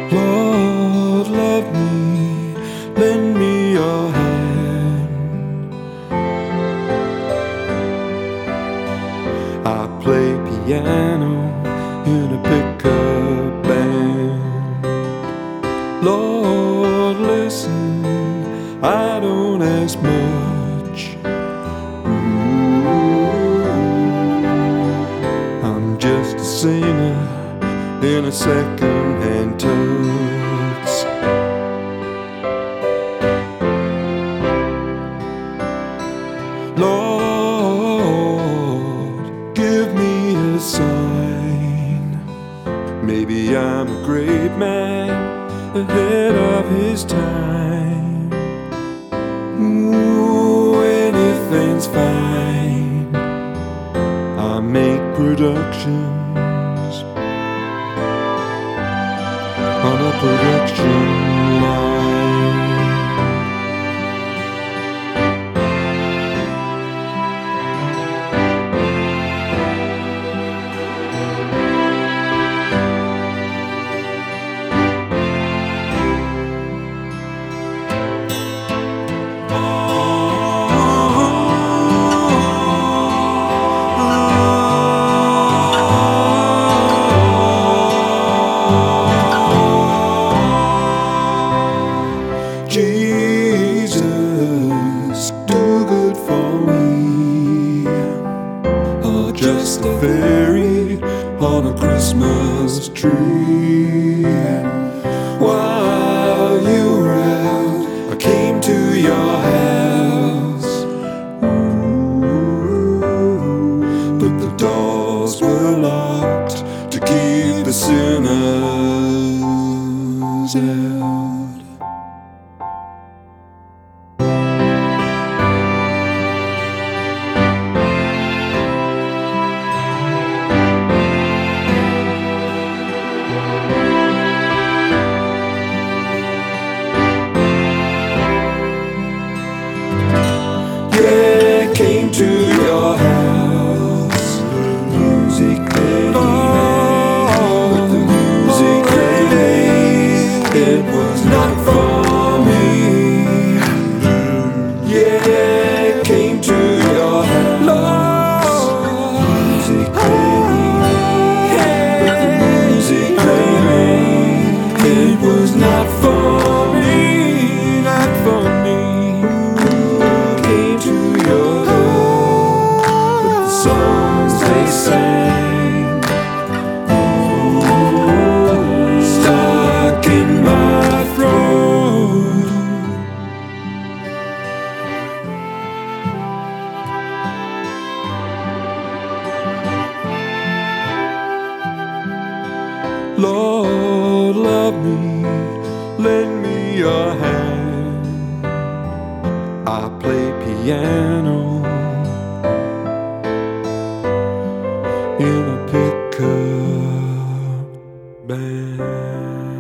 Lord, love me, lend me your hand. I play piano in a pickup band. Lord, listen, I don't ask much. I'm just a singer in a second-hand tux. Lord, give me a sign. Maybe I'm a great man ahead of his time. Ooh, anything's fine. I make productions on a production line. Jesus, do good for me. Or just a fairy on a Christmas tree. While you were out, I came to your house. But the doors were locked to keep the sinners out. Yeah, came to your house. Music played, but the music played, it was not for me. Yeah, came to your house. Music played, but the music played, it was not for me, not for me. Songs they sang, stuck in my throat. Lord, love me, lend me your hand. I play piano in a pickup band.